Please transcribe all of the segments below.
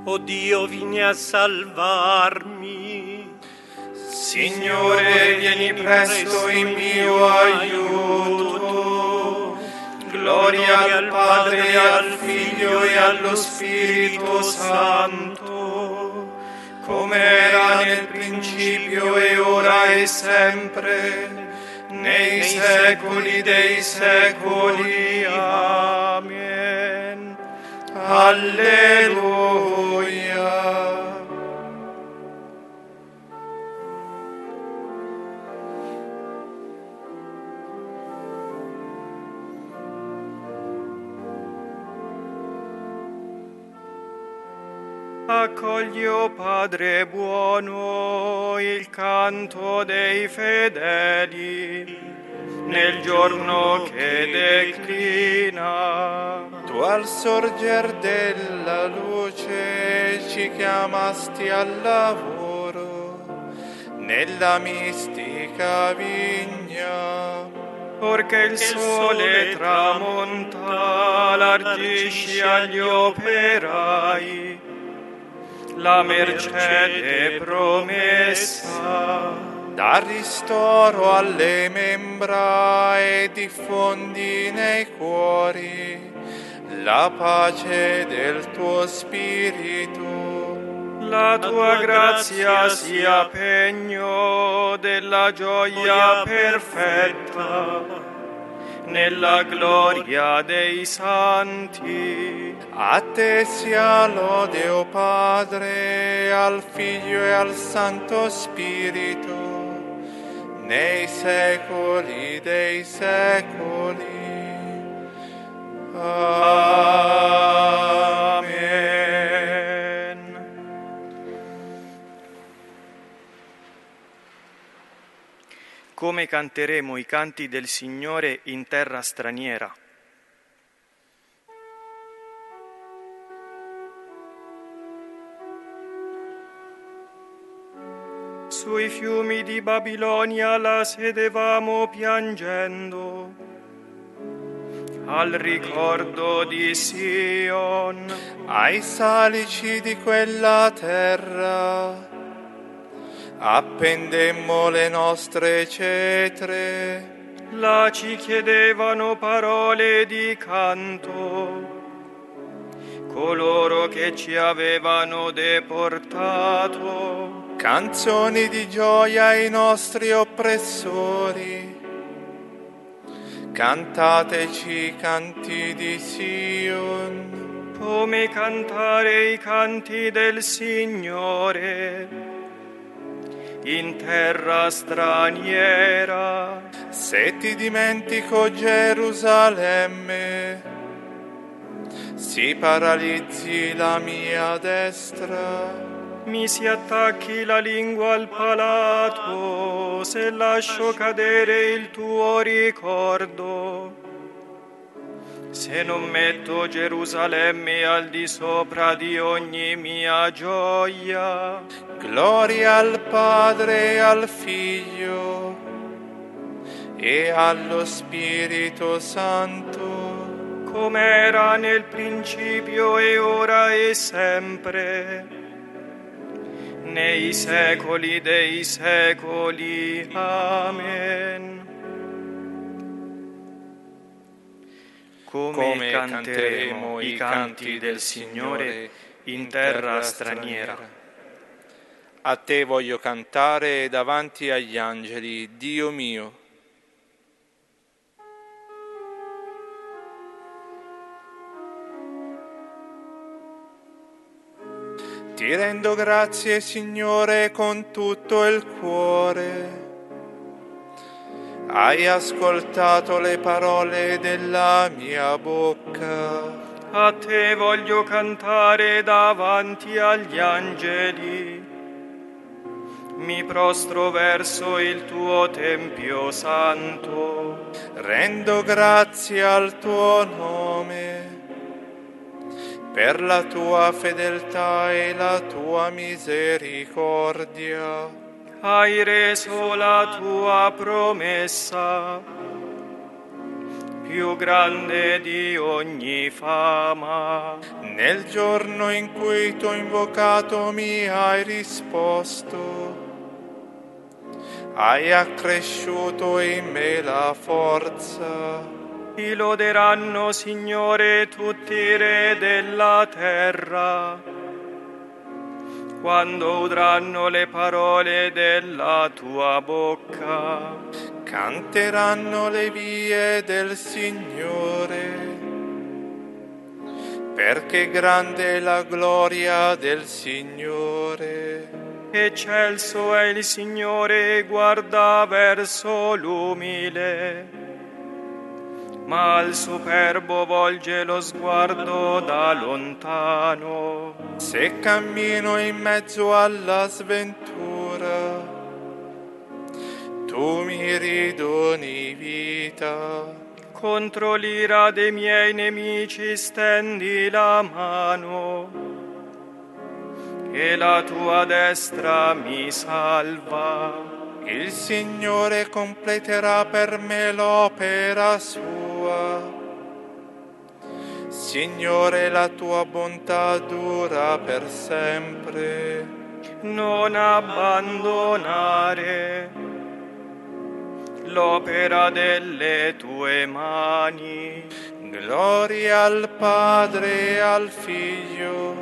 O Dio, vieni a salvarmi. Signore, vieni presto in mio aiuto. Gloria al Padre, al Figlio e allo Spirito Santo, come era nel principio e ora e sempre, nei secoli dei secoli. Amen. Alleluia. Accogli, o Padre buono, il canto dei fedeli nel giorno che declina. Tu al sorger della luce ci chiamasti al lavoro nella mistica vigna. Perché il sole tramonta, largisci agli operai la mercede promessa. Dà ristoro alle membra e diffondi nei cuori la pace del tuo spirito. La tua grazia sia pegno della gioia perfetta nella gloria dei santi. A te sia lode, o Padre, al Figlio e al Santo Spirito, nei secoli dei secoli. Amen. Come canteremo i canti del Signore in terra straniera? Sui fiumi di Babilonia la sedevamo piangendo, al ricordo di Sion, ai salici di quella terra, appendemmo le nostre cetre. Là ci chiedevano parole di canto coloro che ci avevano deportato. Canzoni di gioia ai nostri oppressori, cantateci canti di Sion. Come cantare i canti del Signore in terra straniera? Se ti dimentico, Gerusalemme, si paralizzi la mia destra. Mi si attacchi la lingua al palato se lascio cadere il tuo ricordo. Se non metto Gerusalemme al di sopra di ogni mia gioia. Gloria al Padre e al Figlio e allo Spirito Santo, come era nel principio e ora e sempre, nei secoli dei secoli. Amen. Come canteremo i canti del Signore in terra straniera. A te voglio cantare davanti agli angeli, Dio mio. Ti rendo grazie, Signore, con tutto il cuore. Hai ascoltato le parole della mia bocca. A te voglio cantare davanti agli angeli. Mi prostro verso il tuo tempio santo. Rendo grazie al tuo nome per la tua fedeltà e la tua misericordia. Hai reso la tua promessa più grande di ogni fama. Nel giorno in cui t'ho invocato mi hai risposto, hai accresciuto in me la forza. Ti loderanno, Signore, tutti i re della terra, quando udranno le parole della tua bocca. Canteranno le vie del Signore, perché grande è la gloria del Signore. Eccelso è il Signore e guarda verso l'umile, ma al superbo volge lo sguardo da lontano. Se cammino in mezzo alla sventura, tu mi ridoni vita. Contro l'ira dei miei nemici stendi la mano, e la tua destra mi salva. Il Signore completerà per me l'opera sua. Signore, la tua bontà dura per sempre. Non abbandonare l'opera delle tue mani. Gloria al Padre e al Figlio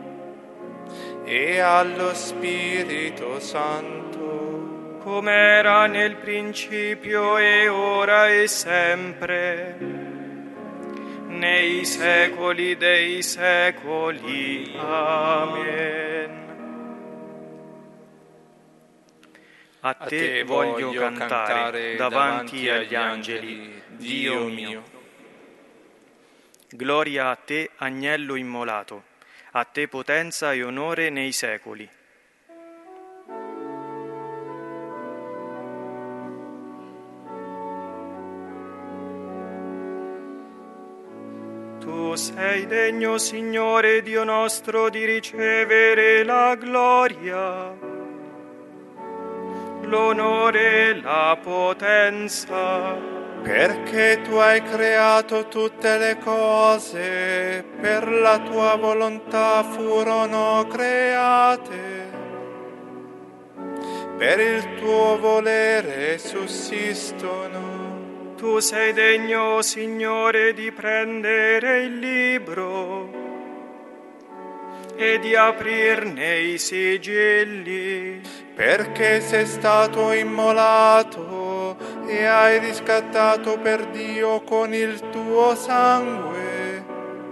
e allo Spirito Santo, come era nel principio e ora e sempre, nei secoli dei secoli. Amen. A te voglio cantare davanti agli angeli, Dio mio. Gloria a te, agnello immolato, a te potenza e onore nei secoli. Tu sei degno, Signore Dio nostro, di ricevere la gloria, l'onore e la potenza, perché tu hai creato tutte le cose, per la tua volontà furono create, per il tuo volere sussistono. Tu sei degno, Signore, di prendere il libro e di aprirne i sigilli, perché sei stato immolato e hai riscattato per Dio con il tuo sangue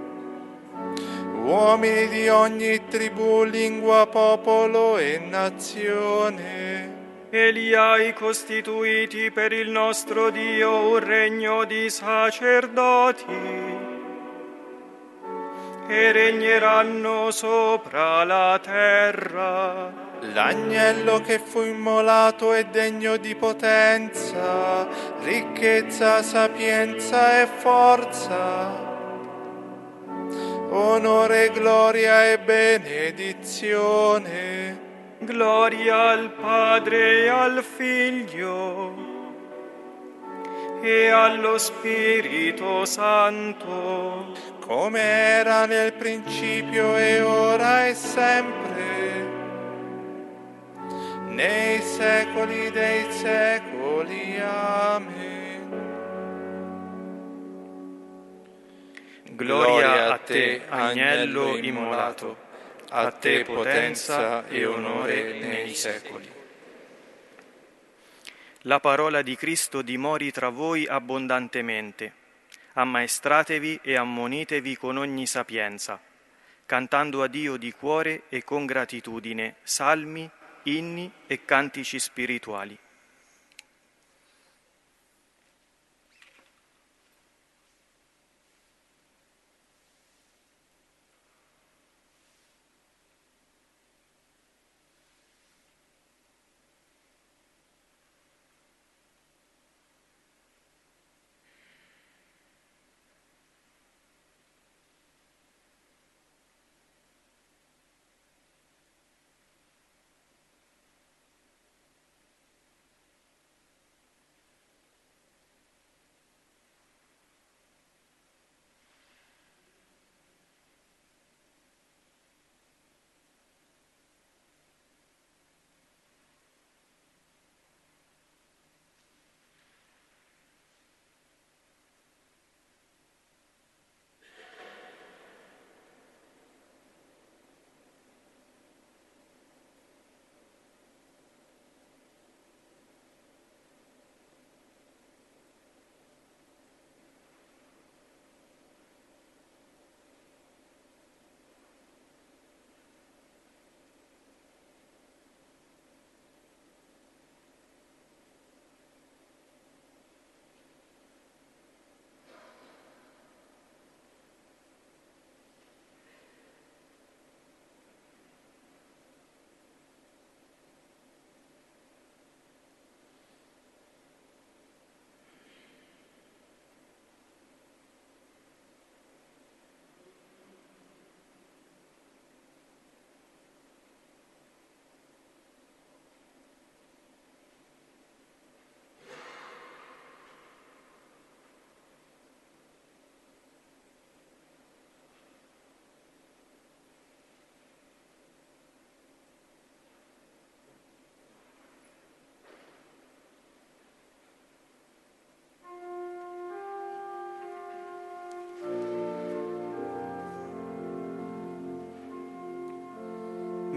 uomini di ogni tribù, lingua, popolo e nazione. e li hai costituiti per il nostro Dio un regno di sacerdoti, e regneranno sopra la terra. L'agnello che fu immolato è degno di potenza, ricchezza, sapienza e forza, onore, gloria e benedizione. Gloria al Padre e al Figlio e allo Spirito Santo, come era nel principio e ora e sempre, nei secoli dei secoli. Amen. Gloria a te, agnello immolato, a te potenza e onore nei secoli. La parola di Cristo dimori tra voi abbondantemente. Ammaestratevi e ammonitevi con ogni sapienza, cantando a Dio di cuore e con gratitudine salmi, inni e cantici spirituali.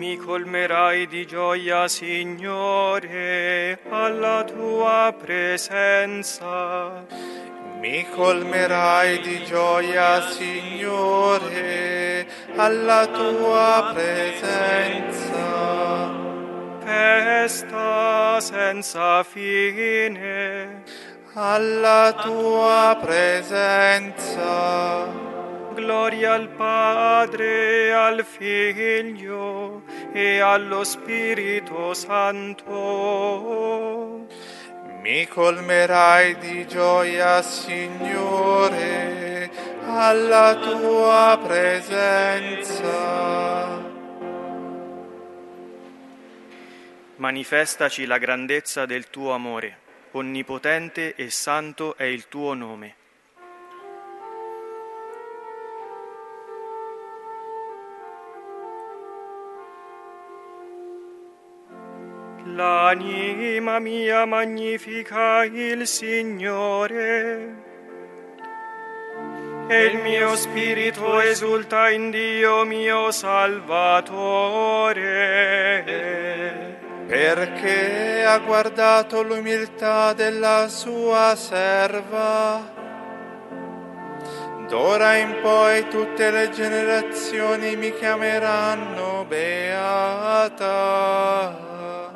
Mi colmerai di gioia, Signore, alla tua presenza. Mi colmerai di gioia, Signore, alla tua presenza. Festa senza fine, alla tua presenza. Gloria al Padre, al Figlio e allo Spirito Santo. Mi colmerai di gioia, Signore, alla tua presenza. Manifestaci la grandezza del tuo amore, onnipotente e santo è il tuo nome. L'anima mia magnifica il Signore, e il mio spirito esulta in Dio mio Salvatore, perché ha guardato l'umiltà della sua serva. D'ora in poi tutte le generazioni mi chiameranno beata.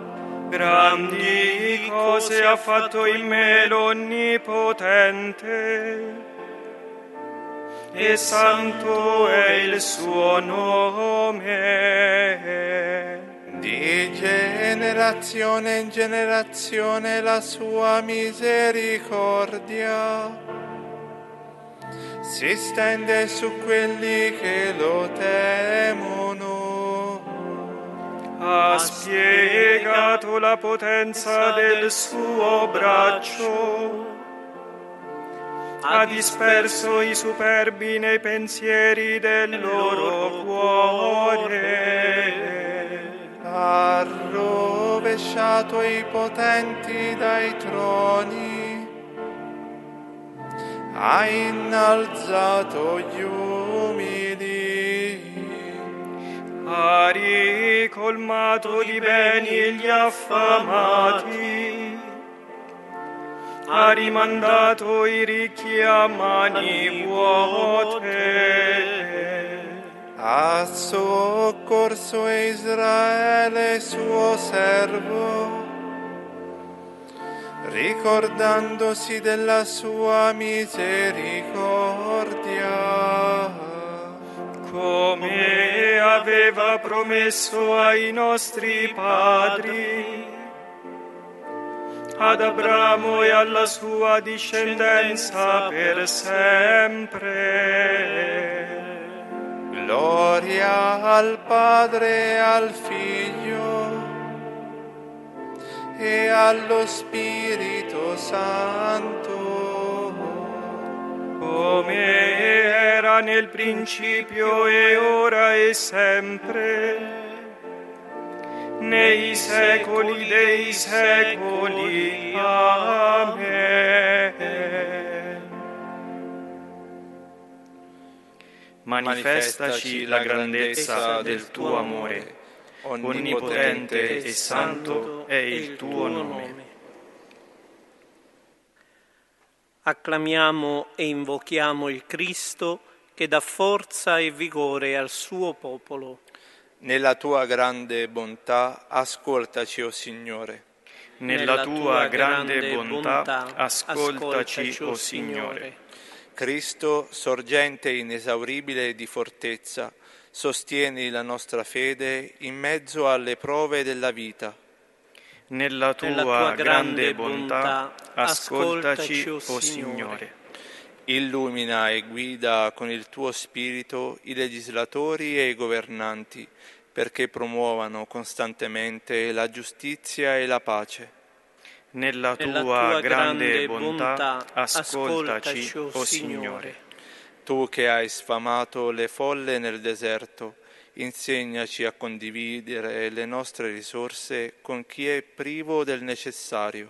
Grandi cose ha fatto in me l'Onnipotente, e santo è il suo nome. Di generazione in generazione la sua misericordia si stende su quelli che lo temono. Ha spiegato la potenza del suo braccio, ha disperso i superbi nei pensieri del loro cuore, ha rovesciato i potenti dai troni, ha innalzato gli umili, ha ricolmato di beni gli affamati, ha rimandato i ricchi a mani vuote, ha soccorso Israele suo servo, ricordandosi della sua misericordia, come aveva promesso ai nostri padri, ad Abramo e alla sua discendenza per sempre. Gloria al Padre e al Figlio e allo Spirito Santo, come era nel principio e ora e sempre, nei secoli dei secoli. Amen. Manifestaci la grandezza del tuo amore, onnipotente e santo è il tuo nome. Acclamiamo e invochiamo il Cristo che dà forza e vigore al suo popolo. Nella tua grande bontà, ascoltaci, o Signore. Nella tua grande bontà, ascoltaci, o Signore. Cristo, sorgente inesauribile di fortezza, sostieni la nostra fede in mezzo alle prove della vita. Nella tua grande bontà, ascoltaci, o Signore. Illumina e guida con il tuo spirito i legislatori e i governanti, perché promuovano costantemente la giustizia e la pace. Nella tua grande bontà, ascoltaci, o Signore. Tu che hai sfamato le folle nel deserto, insegnaci a condividere le nostre risorse con chi è privo del necessario.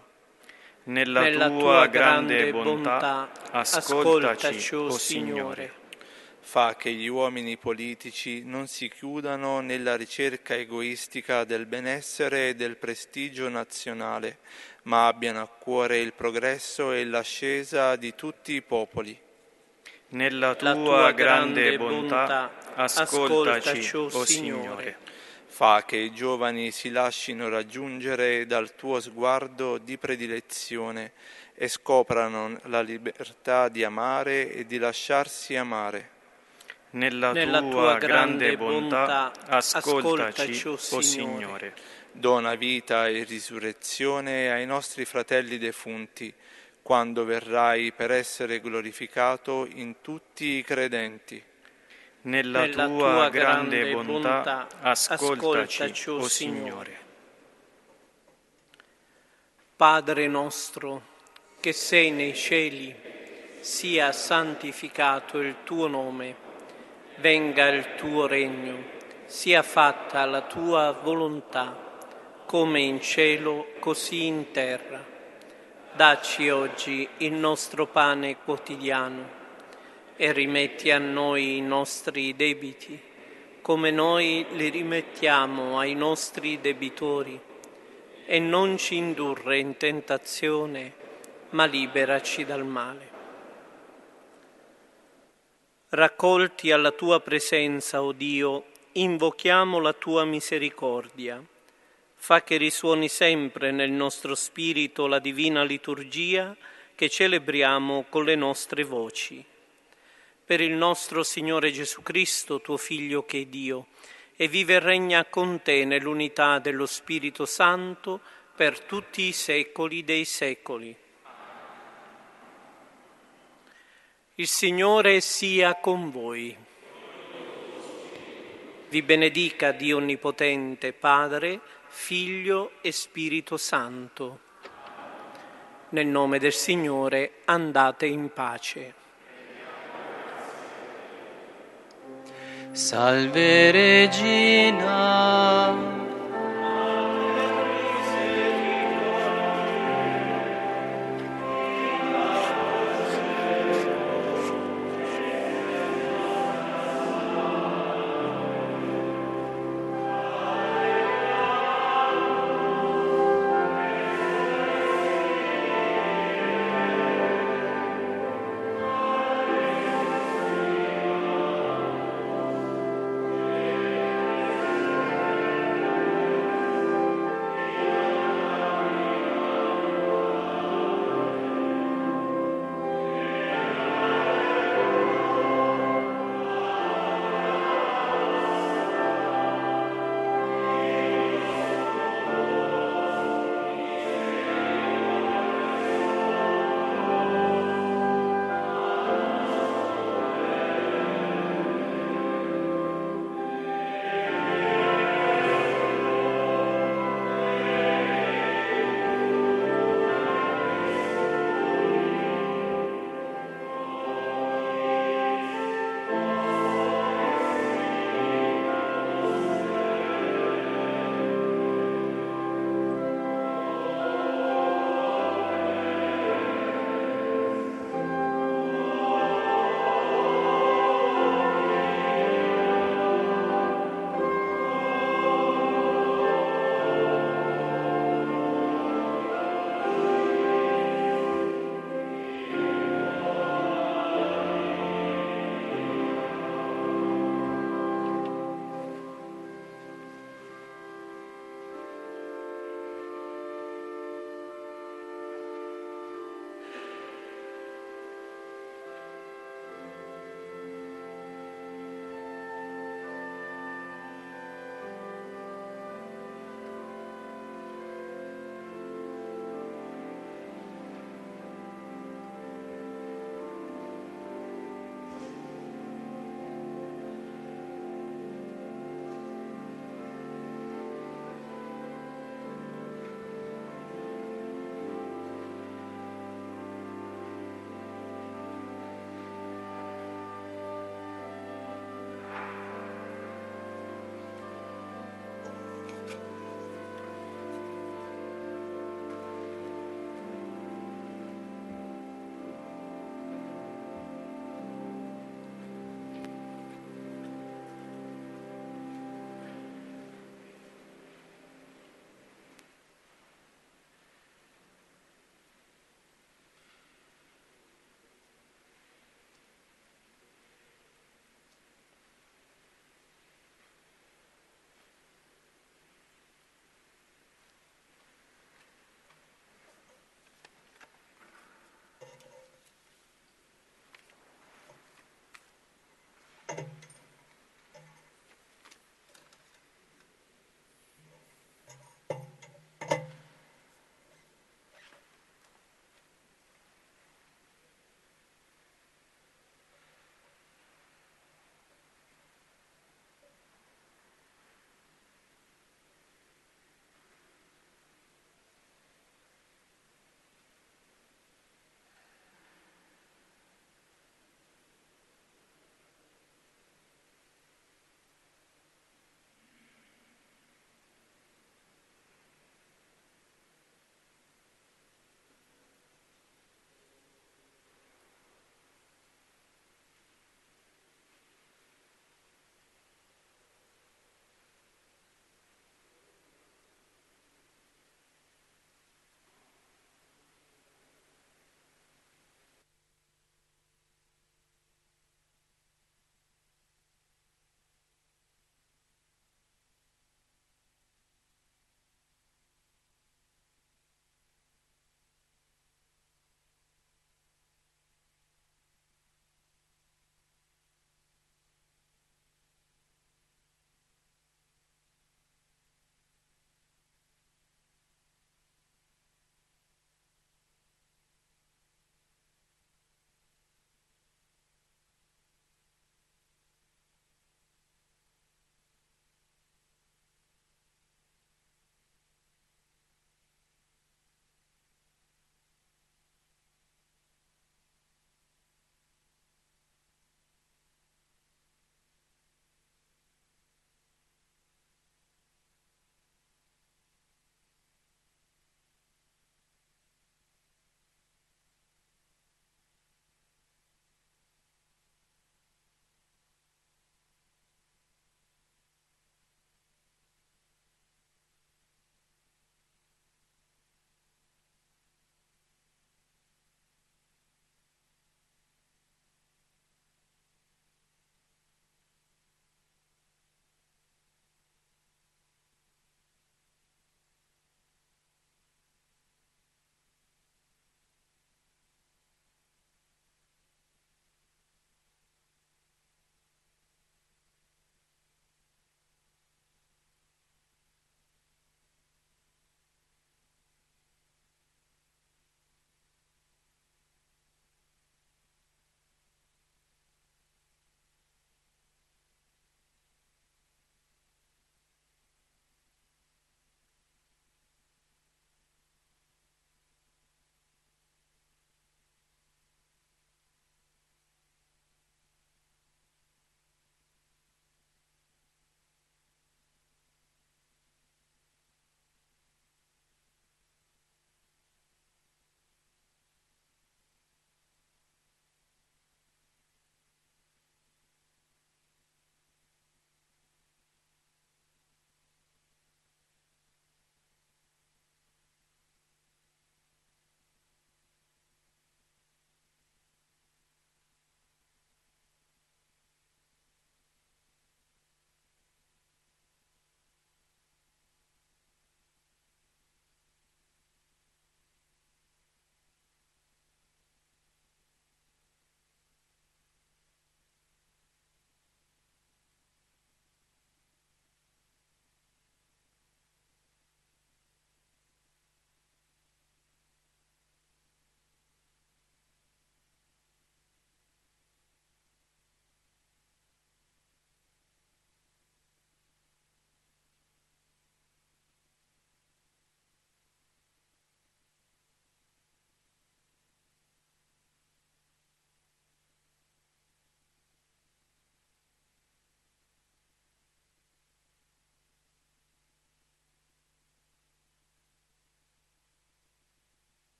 Nella tua grande bontà, ascoltaci, o Signore. Fa che gli uomini politici non si chiudano nella ricerca egoistica del benessere e del prestigio nazionale, ma abbiano a cuore il progresso e l'ascesa di tutti i popoli. Nella tua grande bontà, ascoltaci, o Signore. Fa che i giovani si lascino raggiungere dal tuo sguardo di predilezione e scoprano la libertà di amare e di lasciarsi amare. Nella tua grande bontà, ascoltaci, o Signore. Dona vita e risurrezione ai nostri fratelli defunti, quando verrai per essere glorificato in tutti i credenti. Nella tua grande bontà, ascoltaci, o Signore. Padre nostro, che sei nei cieli, sia santificato il tuo nome. Venga il tuo regno, sia fatta la tua volontà, come in cielo, così in terra. Dacci oggi il nostro pane quotidiano e rimetti a noi i nostri debiti, come noi li rimettiamo ai nostri debitori. E non ci indurre in tentazione, ma liberaci dal male. Raccolti alla tua presenza, o Dio, invochiamo la tua misericordia. Fa che risuoni sempre nel nostro spirito la divina liturgia che celebriamo con le nostre voci. Per il nostro Signore Gesù Cristo, tuo Figlio che è Dio, e vive e regna con te nell'unità dello Spirito Santo per tutti i secoli dei secoli. Il Signore sia con voi. Vi benedica Dio Onnipotente, Padre, Figlio e Spirito Santo. Nel nome del Signore andate in pace. Salve Regina,